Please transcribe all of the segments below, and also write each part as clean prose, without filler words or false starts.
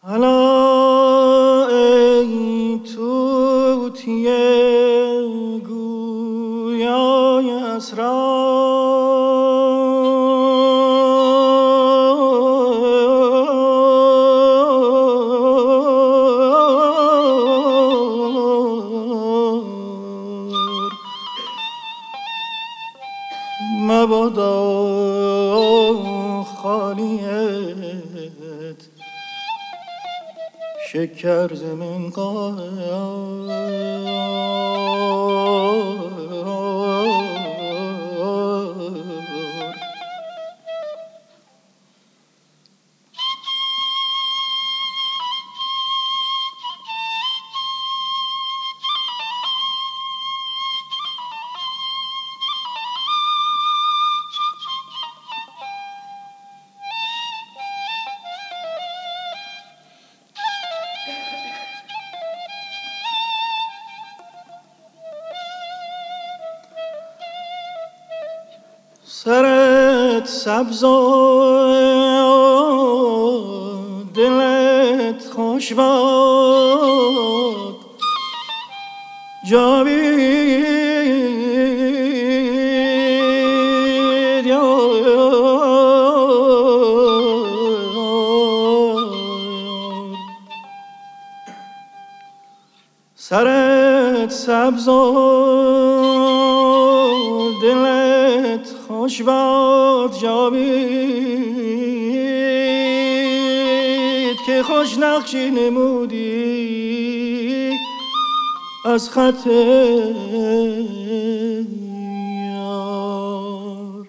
حالا ای طوطی گویای اسرار مبادا خالیت شکر ز منقار سرت سبز و دلت خوش باد جاوید یار سرت سبز و دلت خوش باد جاوید که خوش نقشی نمودی از خط یار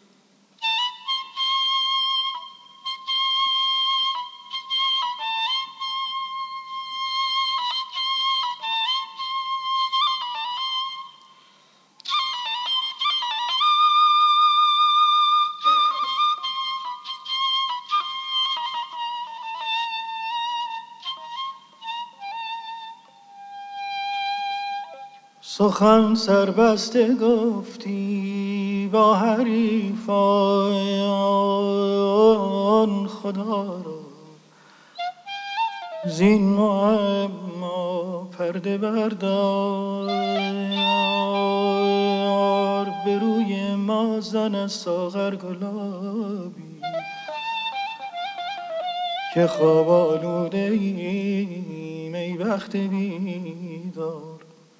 سخن سربسته گفتی با حریفان خدا را زین معما پرده بردار به روی ما زن ساغر گلابی که خواب آلوده ایم ای بخت بیدار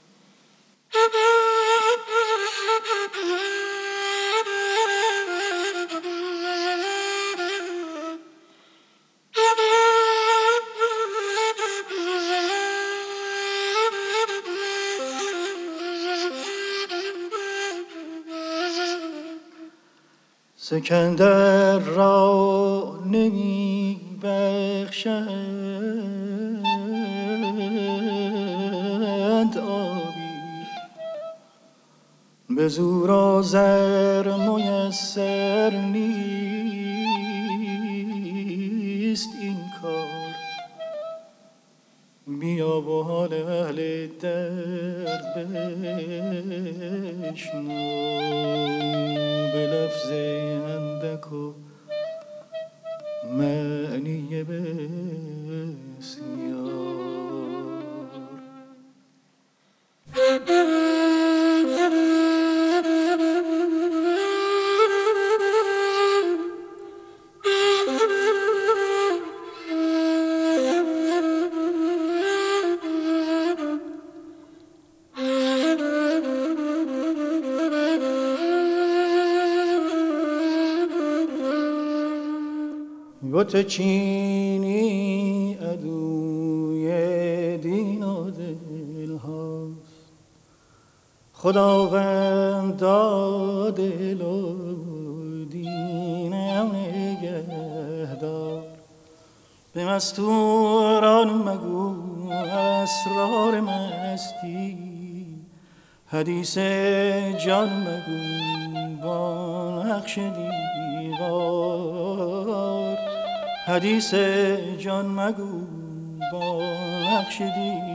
سکندر را نمی بخشند آبی به زور و زر میسر نیست این کار بیا و حال اهل درد بشنو به لفظ اندک و معنی بسیار بت چینی عدوی دین و دل هاست خداوند دل و دینم نگهدار به مستوران مگو اسرار مستی حدیث جان مگو با نقش دیوار حدیث جان مگو با نقش دیوار